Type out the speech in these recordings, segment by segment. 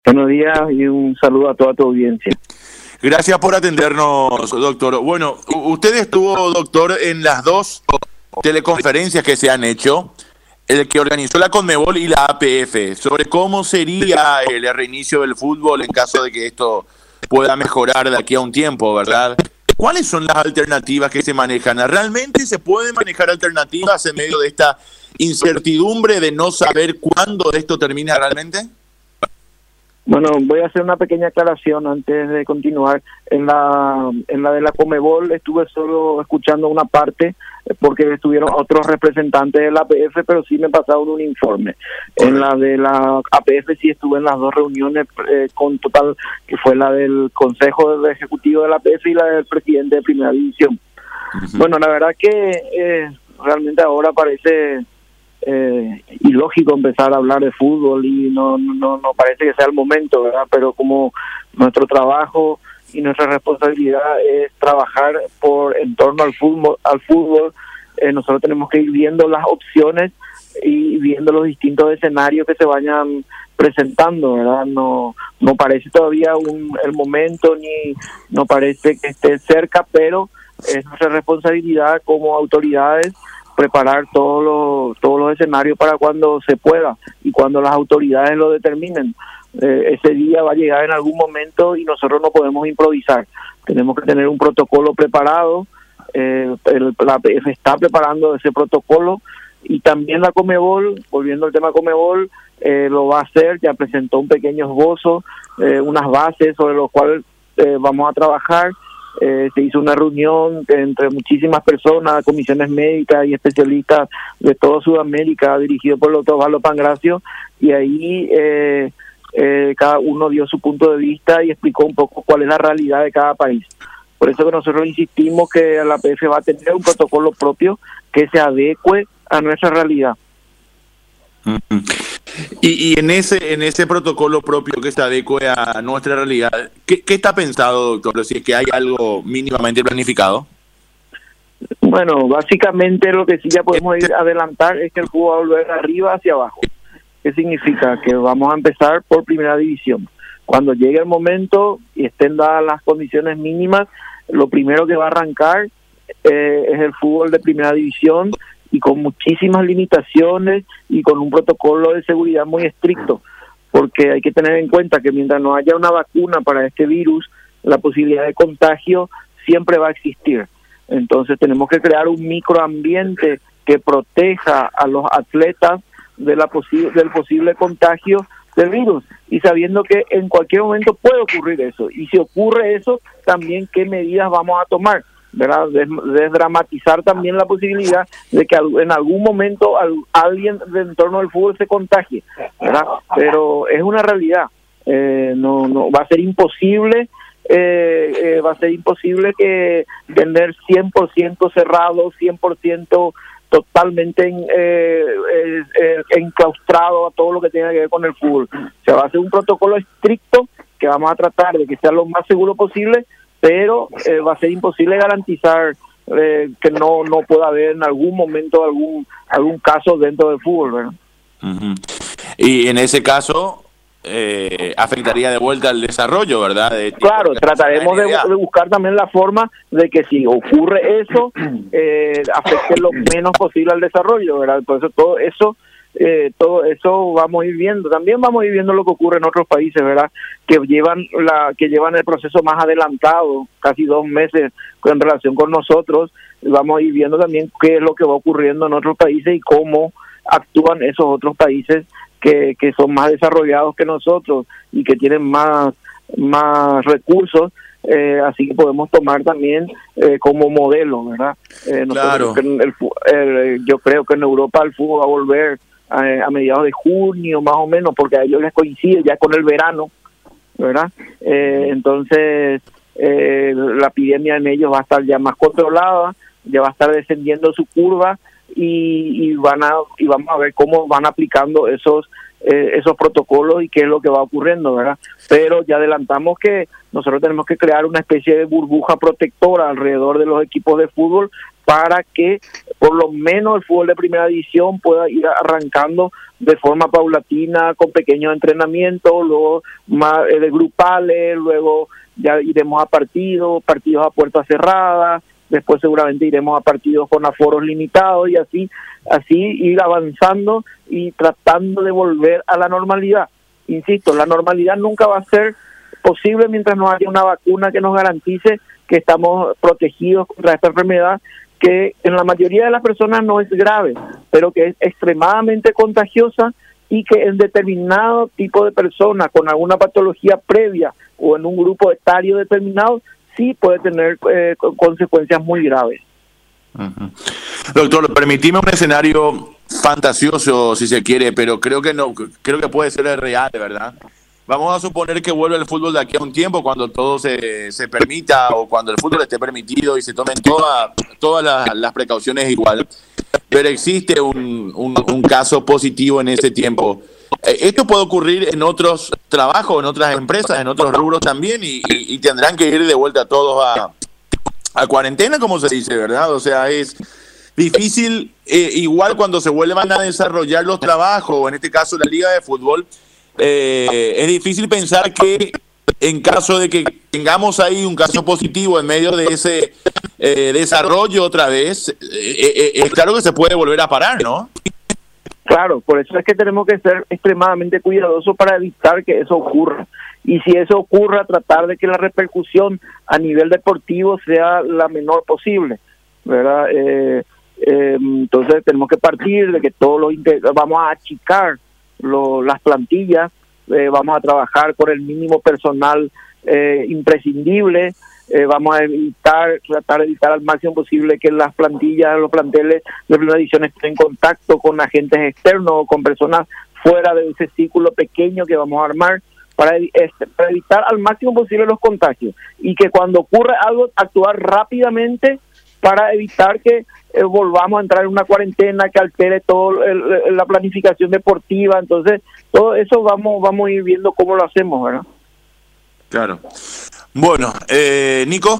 Buenos días y un saludo a toda tu audiencia. Gracias por atendernos, doctor. Bueno, usted estuvo, doctor, en las dos teleconferencias que se han hecho, el que organizó la Conmebol y la APF, sobre cómo sería el reinicio del fútbol en caso de que esto pueda mejorar de aquí a un tiempo, ¿verdad? ¿Cuáles son las alternativas que se manejan? ¿Realmente se pueden manejar alternativas en medio de esta incertidumbre de no saber cuándo esto termina realmente? Bueno, voy a hacer una pequeña aclaración antes de continuar. En la de la Conmebol estuve solo escuchando una parte porque estuvieron otros representantes de la APF, pero sí me pasaron un informe. En la de la APF sí estuve en las dos reuniones con total, que fue la del Consejo Ejecutivo de la APF y la del presidente de Primera División. Bueno, la verdad que realmente ahora parece ilógico empezar a hablar de fútbol y no parece que sea el momento, ¿verdad? Pero como nuestro trabajo y nuestra responsabilidad es trabajar en torno al fútbol, nosotros tenemos que ir viendo las opciones y viendo los distintos escenarios que se vayan presentando, ¿verdad? No parece todavía el momento, ni no parece que esté cerca, pero es nuestra responsabilidad como autoridades preparar todos los escenarios para cuando se pueda y cuando las autoridades lo determinen. Ese día va a llegar en algún momento y nosotros no podemos improvisar. Tenemos que tener un protocolo preparado. La APF está preparando ese protocolo y también la Conmebol, volviendo al tema Conmebol, lo va a hacer. Ya presentó un pequeño esbozo, unas bases sobre los cuales vamos a trabajar. Se hizo una reunión entre muchísimas personas, comisiones médicas y especialistas de toda Sudamérica, dirigido por el doctor Osvaldo Pangracio, y ahí cada uno dio su punto de vista y explicó un poco cuál es la realidad de cada país. Por eso que nosotros insistimos que la APF va a tener un protocolo propio que se adecue a nuestra realidad. Y en ese protocolo propio que se adecue a nuestra realidad, ¿qué está pensado, doctor? Si es que hay algo mínimamente planificado. Bueno, básicamente lo que sí ya podemos adelantar es que el fútbol va a volver de arriba hacia abajo. ¿Qué significa? Que vamos a empezar por Primera División. Cuando llegue el momento y estén dadas las condiciones mínimas, lo primero que va a arrancar es el fútbol de Primera División, y con muchísimas limitaciones y con un protocolo de seguridad muy estricto, porque hay que tener en cuenta que mientras no haya una vacuna para este virus, la posibilidad de contagio siempre va a existir. Entonces tenemos que crear un microambiente que proteja a los atletas del posible contagio del virus, y sabiendo que en cualquier momento puede ocurrir eso, y si ocurre eso, también qué medidas vamos a tomar, ¿verdad? Desdramatizar también la posibilidad de que en algún momento alguien de en torno al fútbol se contagie, ¿verdad? Pero es una realidad. No va a ser imposible, que tener 100% cerrado, 100% totalmente enclaustrado a todo lo que tenga que ver con el fútbol. Se va a hacer un protocolo estricto que vamos a tratar de que sea lo más seguro posible, pero va a ser imposible garantizar que no pueda haber en algún momento algún caso dentro del fútbol, ¿verdad? Y en ese caso afectaría de vuelta el desarrollo, ¿verdad? Claro, trataremos de buscar también la forma de que si ocurre eso, afecte lo menos posible al desarrollo, ¿verdad? Por eso todo eso vamos a ir viendo. También vamos a ir viendo lo que ocurre en otros países, ¿verdad? Que llevan el proceso más adelantado, casi 2 meses en relación con nosotros. Vamos a ir viendo también qué es lo que va ocurriendo en otros países y cómo actúan esos otros países que son más desarrollados que nosotros y que tienen más recursos. Así que podemos tomar también como modelo, ¿verdad? Claro. Yo creo que en Europa el fútbol va a volver a mediados de junio, más o menos, porque a ellos les coincide ya con el verano, ¿verdad? Entonces, la epidemia en ellos va a estar ya más controlada, ya va a estar descendiendo su curva y vamos a ver cómo van aplicando esos esos protocolos y qué es lo que va ocurriendo, ¿verdad? Pero ya adelantamos que nosotros tenemos que crear una especie de burbuja protectora alrededor de los equipos de fútbol para que por lo menos el fútbol de primera división pueda ir arrancando de forma paulatina, con pequeños entrenamientos, luego más de grupales, luego ya iremos a partidos a puertas cerradas, después seguramente iremos a partidos con aforos limitados y así ir avanzando y tratando de volver a la normalidad. Insisto, la normalidad nunca va a ser posible mientras no haya una vacuna que nos garantice que estamos protegidos contra esta enfermedad, que en la mayoría de las personas no es grave, pero que es extremadamente contagiosa y que en determinado tipo de personas con alguna patología previa o en un grupo etario determinado sí puede tener consecuencias muy graves. Uh-huh. Doctor, permitime un escenario fantasioso si se quiere, pero creo que puede ser real, ¿verdad? Vamos a suponer que vuelve el fútbol de aquí a un tiempo, cuando todo se permita, o cuando el fútbol esté permitido y se tomen todas las precauciones igual, pero existe un caso positivo en ese tiempo. Esto puede ocurrir en otros trabajos, en otras empresas, en otros rubros también, y tendrán que ir de vuelta todos a cuarentena, como se dice, ¿verdad? O sea, es difícil, igual cuando se vuelvan a desarrollar los trabajos, o en este caso la liga de fútbol, es difícil pensar que en caso de que tengamos ahí un caso positivo en medio de ese desarrollo otra vez, es claro que se puede volver a parar, ¿no? Claro, por eso es que tenemos que ser extremadamente cuidadosos para evitar que eso ocurra. Y si eso ocurra, tratar de que la repercusión a nivel deportivo sea la menor posible, ¿verdad? Entonces tenemos que partir de que vamos a achicar las plantillas, vamos a trabajar con el mínimo personal imprescindible, vamos a tratar de evitar al máximo posible que las plantillas, los planteles de primera división estén en contacto con agentes externos o con personas fuera de ese círculo pequeño que vamos a armar para evitar al máximo posible los contagios, y que cuando ocurre algo actuar rápidamente para evitar que volvamos a entrar en una cuarentena que altere toda la planificación deportiva. Entonces todo eso vamos a ir viendo cómo lo hacemos, ¿verdad? Claro. Bueno, Nico.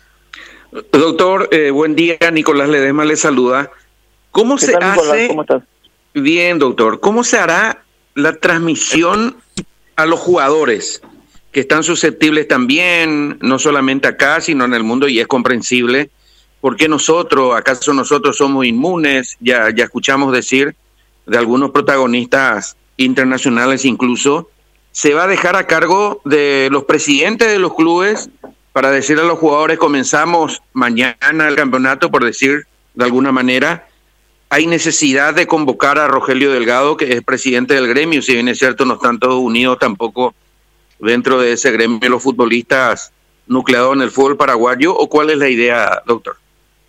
Doctor, buen día. Nicolás Ledesma le saluda. ¿Cómo se Nicolás? hace? ¿Cómo estás? Bien, doctor. ¿Cómo se hará la transmisión a los jugadores que están susceptibles también, no solamente acá, sino en el mundo? Y es comprensible. ¿Por qué acaso nosotros somos inmunes? Ya escuchamos decir de algunos protagonistas internacionales incluso. ¿Se va a dejar a cargo de los presidentes de los clubes para decirle a los jugadores, comenzamos mañana el campeonato, por decir de alguna manera? ¿Hay necesidad de convocar a Rogelio Delgado, que es presidente del gremio? Si bien es cierto, no están todos unidos tampoco dentro de ese gremio los futbolistas nucleados en el fútbol paraguayo, ¿o cuál es la idea, doctor?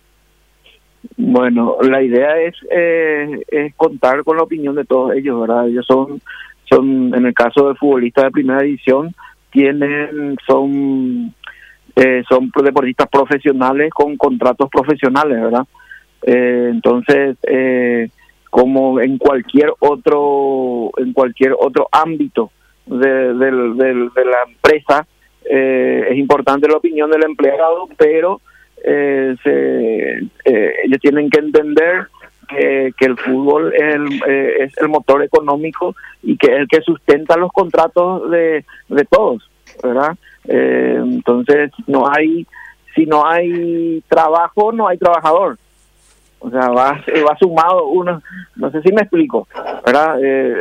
Bueno, la idea es contar con la opinión de todos ellos, ¿verdad? Ellos son en el caso de futbolistas de primera división, son deportistas profesionales con contratos profesionales, ¿verdad? Entonces, como en cualquier otro ámbito de la empresa, es importante la opinión del empleado, pero ellos tienen que entender que el fútbol es el motor económico y que es el que sustenta los contratos de todos, ¿verdad? Entonces, si no hay trabajo, no hay trabajador. O sea, va sumado uno, no sé si me explico, ¿verdad?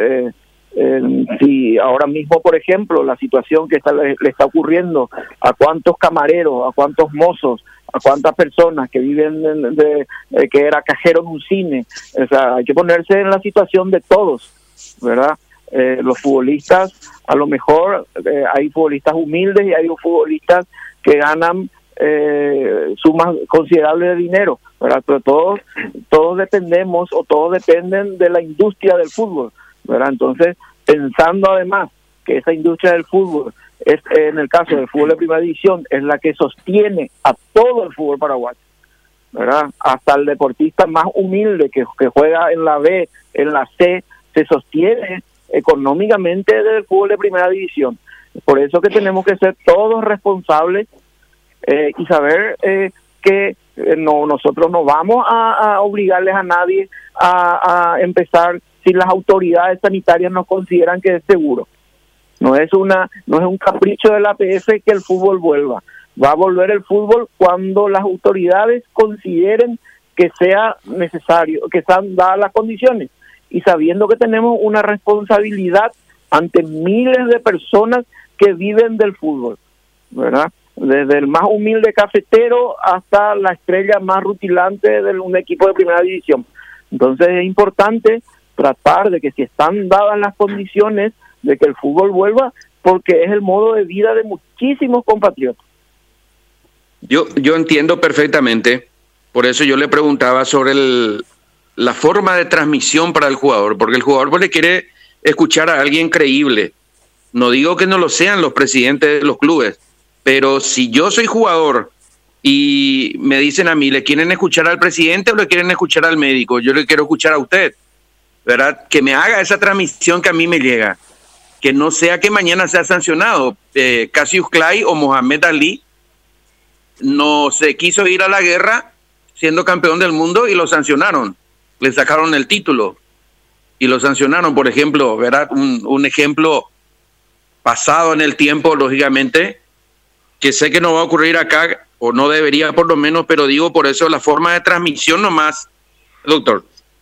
Si ahora mismo, por ejemplo, la situación que le está ocurriendo a cuántos camareros, a cuántos mozos, a cuántas personas que viven que era cajero en un cine, o sea, hay que ponerse en la situación de todos, ¿verdad? Los futbolistas, a lo mejor hay futbolistas humildes y hay futbolistas que ganan sumas considerables de dinero, ¿verdad? Pero todos dependemos, o todos dependen de la industria del fútbol, ¿verdad? Entonces, pensando además que esa industria del fútbol es, en el caso del fútbol de primera división, es la que sostiene a todo el fútbol paraguayo, ¿verdad? Hasta el deportista más humilde que juega en la B, en la C, se sostiene económicamente del fútbol de primera división. Por eso que tenemos que ser todos responsables y saber que nosotros no vamos a obligarles a nadie a empezar si las autoridades sanitarias nos consideran que es seguro. No es un capricho de la APF que el fútbol vuelva. Va a volver el fútbol cuando las autoridades consideren que sea necesario, que sean dadas las condiciones, y sabiendo que tenemos una responsabilidad ante miles de personas que viven del fútbol, ¿verdad? Desde el más humilde cafetero hasta la estrella más rutilante de un equipo de primera división. Entonces es importante tratar de que, si están dadas las condiciones, de que el fútbol vuelva, porque es el modo de vida de muchísimos compatriotas. Yo entiendo perfectamente, por eso yo le preguntaba sobre la forma de transmisión para el jugador, porque el jugador pues le quiere escuchar a alguien creíble. No digo que no lo sean los presidentes de los clubes, pero si yo soy jugador y me dicen a mí, ¿le quieren escuchar al presidente o le quieren escuchar al médico? Yo le quiero escuchar a usted, ¿verdad? Que me haga esa transmisión que a mí me llega. Que no sea que mañana sea sancionado. Cassius Clay o Mohamed Ali no se quiso ir a la guerra siendo campeón del mundo y lo sancionaron. Le sacaron el título y lo sancionaron, por ejemplo, ¿verdad? Un ejemplo pasado en el tiempo, lógicamente, que sé que no va a ocurrir acá, o no debería por lo menos, pero digo por eso la forma de transmisión nomás, doctor.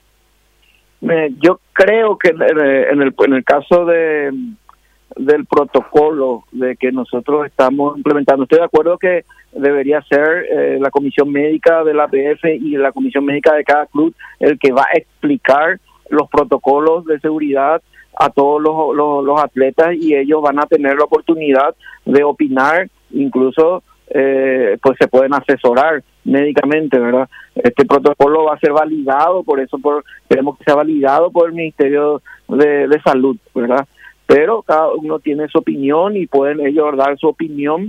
Yo creo que en el caso del protocolo de que nosotros estamos implementando, estoy de acuerdo que debería ser la comisión médica de la APF y la comisión médica de cada club el que va a explicar los protocolos de seguridad a todos los atletas, y ellos van a tener la oportunidad de opinar, incluso pues se pueden asesorar médicamente, ¿verdad? Este protocolo va a ser validado, por eso queremos que sea validado por el Ministerio de Salud, ¿verdad? Pero cada uno tiene su opinión y pueden ellos dar su opinión,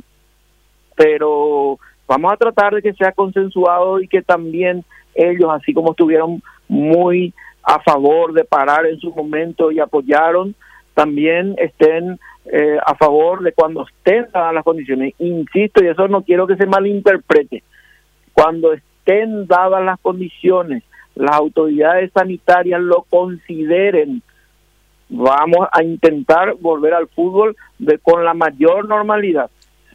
pero vamos a tratar de que sea consensuado y que también ellos, así como estuvieron muy a favor de parar en su momento y apoyaron, también estén a favor de cuando estén dadas las condiciones. Insisto, y eso no quiero que se malinterprete, cuando estén dadas las condiciones, las autoridades sanitarias lo consideren, vamos a intentar volver al fútbol con la mayor normalidad,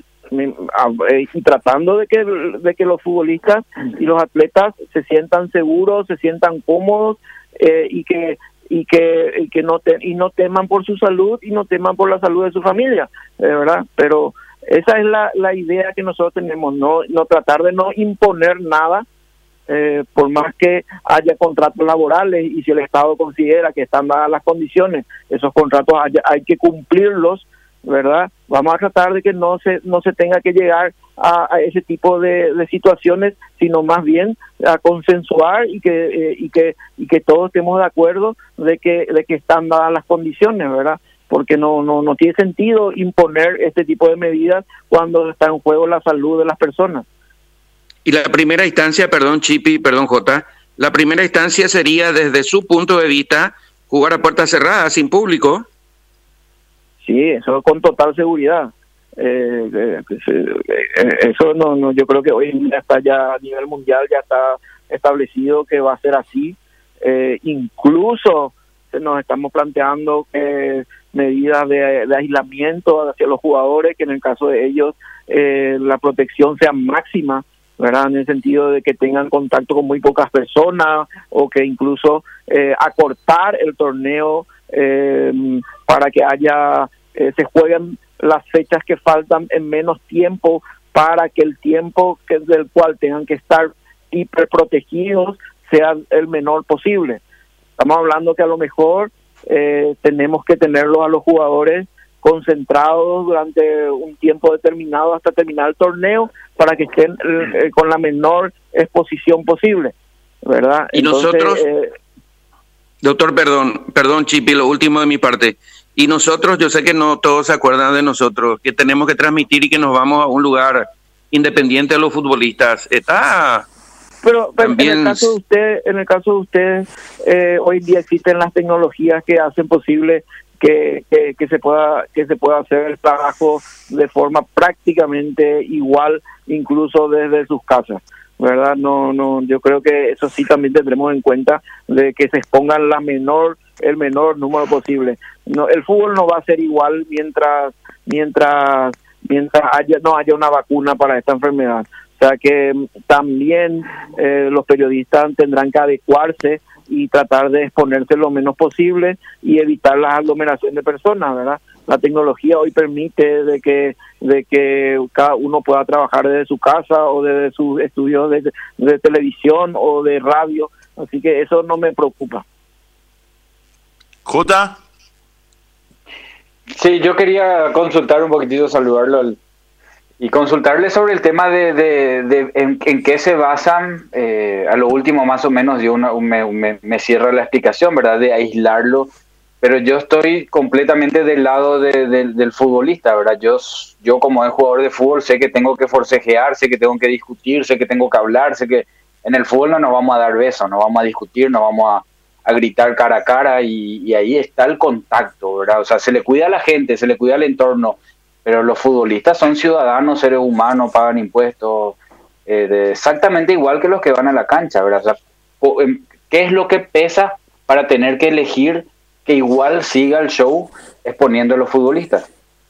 y tratando de que los futbolistas y los atletas se sientan seguros, se sientan cómodos, y que no teman por su salud y no teman por la salud de su familia, ¿verdad? Pero esa es la idea que nosotros tenemos, no tratar de no imponer nada, por más que haya contratos laborales, y si el Estado considera que están dadas las condiciones, esos contratos hay que cumplirlos, ¿verdad? Vamos a tratar de que no se tenga que llegar a ese tipo de situaciones, sino más bien a consensuar y que todos estemos de acuerdo de que están dadas las condiciones, ¿verdad? Porque no tiene sentido imponer este tipo de medidas cuando está en juego la salud de las personas. Y la primera instancia, perdón Chipi, perdón Jota, la primera instancia sería, desde su punto de vista, jugar a puertas cerradas, sin público. Sí, eso con total seguridad. Eso no, yo creo que hoy en día está ya a nivel mundial, ya está establecido que va a ser así. Incluso nos estamos planteando medidas de aislamiento hacia los jugadores, que en el caso de ellos la protección sea máxima, ¿verdad? En el sentido de que tengan contacto con muy pocas personas, o que incluso acortar el torneo para que se jueguen las fechas que faltan en menos tiempo, para que el tiempo del cual tengan que estar hiperprotegidos sea el menor posible. Estamos hablando que a lo mejor tenemos que tenerlos a los jugadores concentrados durante un tiempo determinado hasta terminar el torneo, para que estén con la menor exposición posible, ¿verdad? Y entonces, nosotros, doctor, perdón Chipi, lo último de mi parte. Y nosotros, yo sé que no todos se acuerdan de nosotros, que tenemos que transmitir y que nos vamos a un lugar independiente de los futbolistas. Está Pero También... en el caso de ustedes, hoy día existen las tecnologías que hacen posible que se pueda hacer el trabajo de forma prácticamente igual, incluso desde sus casas, ¿verdad? No, yo creo que eso sí también tendremos en cuenta, de que se expongan el menor número posible. No, el fútbol no va a ser igual mientras no haya una vacuna para esta enfermedad. O sea que también los periodistas tendrán que adecuarse y tratar de exponerse lo menos posible y evitar la aglomeración de personas, ¿verdad? La tecnología hoy permite de que cada uno pueda trabajar desde su casa o desde sus estudios de televisión o de radio, así que eso no me preocupa. Jota. Sí, yo quería consultar un poquitito, saludarlo y consultarle sobre el tema de en qué se basan. A lo último más o menos me cierra la explicación, ¿verdad? De aislarlo, pero yo estoy completamente del lado del futbolista, ¿verdad? Yo como jugador de fútbol sé que tengo que forcejear, sé que tengo que discutir, sé que tengo que hablar, sé que en el fútbol no nos vamos a dar besos, no vamos a discutir, no vamos a gritar cara a cara, y ahí está el contacto, ¿verdad? O sea, se le cuida a la gente, se le cuida al entorno, pero los futbolistas son ciudadanos, seres humanos, pagan impuestos, exactamente igual que los que van a la cancha, ¿verdad? O sea, ¿qué es lo que pesa para tener que elegir que igual siga el show exponiendo a los futbolistas?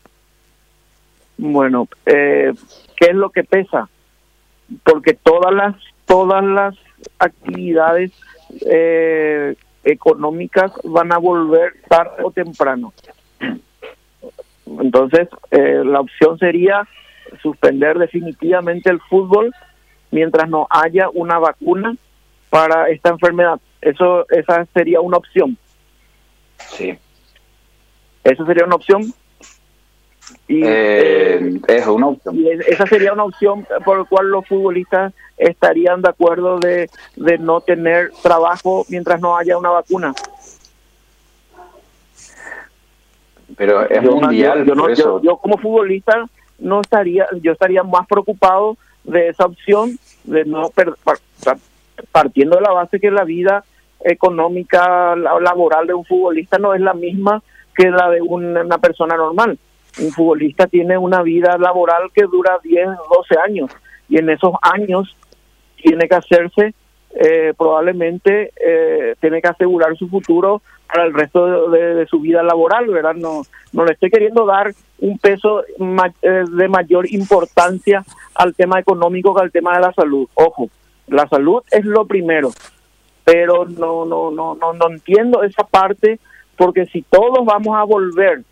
Bueno, ¿qué es lo que pesa? Porque todas las actividades económicas van a volver tarde o temprano. Entonces, la opción sería suspender definitivamente el fútbol mientras no haya una vacuna para esta enfermedad. Esa sería una opción. Sí. Esa sería una opción. Y, es una opción. Y esa sería una opción por la cual los futbolistas estarían de acuerdo de no tener trabajo mientras no haya una vacuna. Pero es mundial. Yo como futbolista yo estaría más preocupado de esa opción, de no partiendo de la base que la vida económica, laboral de un futbolista no es la misma que la de una persona normal. Un futbolista tiene una vida laboral que dura 10, 12 años, y en esos años tiene que hacerse, probablemente tiene que asegurar su futuro para el resto de su vida laboral, ¿verdad? No le estoy queriendo dar un peso de mayor importancia al tema económico que al tema de la salud. Ojo, la salud es lo primero, pero no entiendo esa parte, porque si todos vamos a volver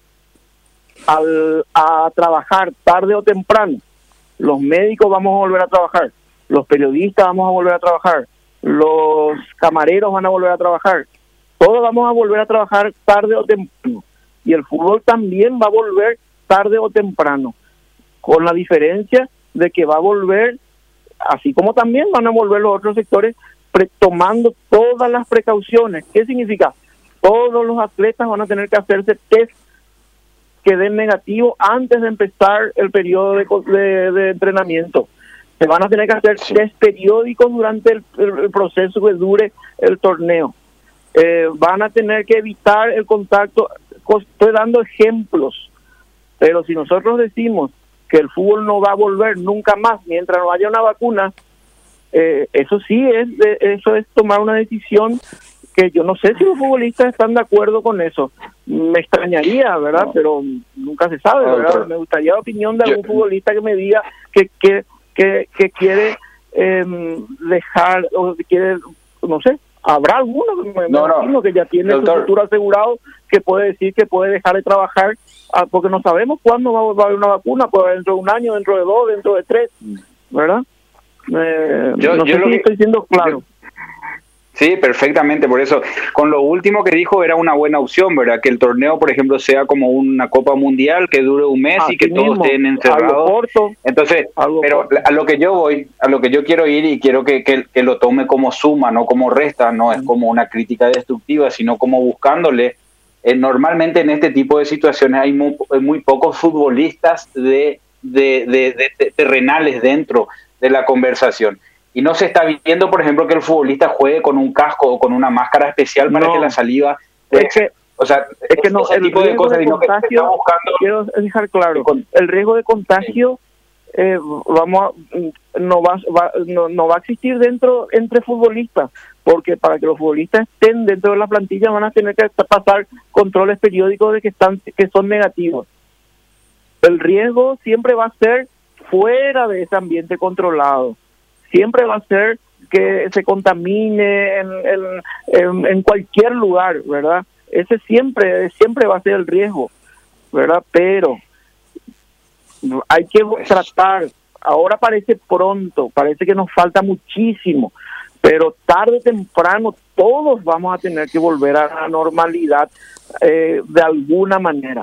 a trabajar tarde o temprano, los médicos vamos a volver a trabajar, los periodistas vamos a volver a trabajar, los camareros van a volver a trabajar, todos vamos a volver a trabajar tarde o temprano, y el fútbol también va a volver tarde o temprano, con la diferencia de que va a volver, así como también van a volver los otros sectores, tomando todas las precauciones. ¿Qué significa? Todos los atletas van a tener que hacerse test que den negativo antes de empezar el periodo de entrenamiento. Se van a tener que hacer test periódicos durante el proceso que dure el torneo. Van a tener que evitar el contacto. Estoy dando ejemplos, pero si nosotros decimos que el fútbol no va a volver nunca más mientras no haya una vacuna, eso es tomar una decisión que yo no sé si los futbolistas están de acuerdo con eso. Me extrañaría, ¿verdad? No. Pero nunca se sabe, ¿verdad? Pero me gustaría la opinión de algún futbolista que me diga que quiere dejar, o que quiere, no sé, habrá alguno, me imagino que ya tiene su futuro asegurado, que puede decir que puede dejar de trabajar, porque no sabemos cuándo va a haber una vacuna, puede haber dentro de un año, dentro de 2, dentro de 3, ¿verdad? No sé si estoy siendo claro. Sí, perfectamente, por eso. Con lo último que dijo era una buena opción, ¿verdad? Que el torneo, por ejemplo, sea como una Copa Mundial, que dure un mes y que todos estén encerrados. Entonces, pero a lo que yo quiero ir, y quiero que lo tome como suma, no como resta, no es como una crítica destructiva, sino como buscándole. Normalmente en este tipo de situaciones hay muy pocos futbolistas de terrenales dentro de la conversación. Y no se está viendo, por ejemplo, que el futbolista juegue con un casco o con una máscara especial para que la saliva... O sea, es que no, el riesgo de contagio, quiero dejar claro, el riesgo de contagio no va a existir entre futbolistas, porque para que los futbolistas estén dentro de la plantilla van a tener que pasar controles periódicos de que son negativos. El riesgo siempre va a ser fuera de ese ambiente controlado, siempre va a ser que se contamine en cualquier lugar, ¿verdad? Ese siempre va a ser el riesgo, ¿verdad? Pero hay que tratar, ahora parece pronto, parece que nos falta muchísimo, pero tarde o temprano todos vamos a tener que volver a la normalidad de alguna manera.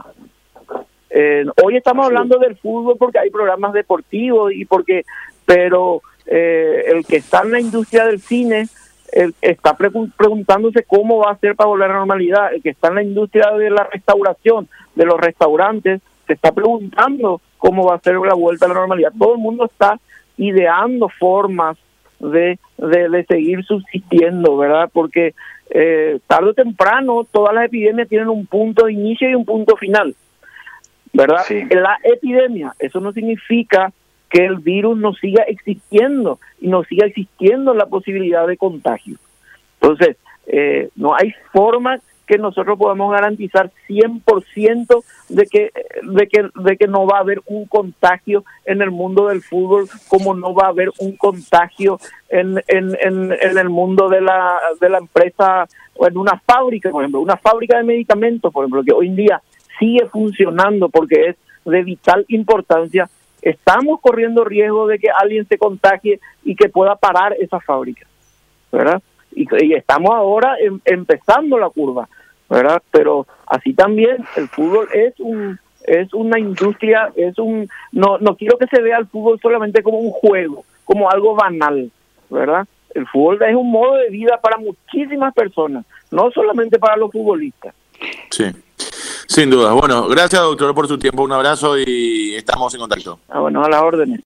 Hoy estamos hablando del fútbol porque hay programas deportivos pero el que está en la industria del cine está preguntándose cómo va a ser para volver a la normalidad. El que está en la industria de la restauración, de los restaurantes, se está preguntando cómo va a ser la vuelta a la normalidad. Todo el mundo está ideando formas de seguir subsistiendo, ¿verdad? Porque tarde o temprano todas las epidemias tienen un punto de inicio y un punto final, ¿verdad? Sí. La epidemia, eso no significa que el virus no siga existiendo y no siga existiendo la posibilidad de contagio. Entonces, no hay forma que nosotros podamos garantizar 100% de que no va a haber un contagio en el mundo del fútbol, como no va a haber un contagio en el mundo de la empresa, o en una fábrica, por ejemplo, una fábrica de medicamentos, por ejemplo, que hoy en día sigue funcionando porque es de vital importancia. Estamos corriendo riesgo de que alguien se contagie y que pueda parar esa fábrica, ¿verdad? Y estamos ahora empezando la curva, ¿verdad? Pero así también el fútbol es una industria, no quiero que se vea el fútbol solamente como un juego, como algo banal, ¿verdad? El fútbol es un modo de vida para muchísimas personas, no solamente para los futbolistas. Sí, sin duda. Bueno, gracias, doctor, por su tiempo. Un abrazo y estamos en contacto. Bueno, a las órdenes.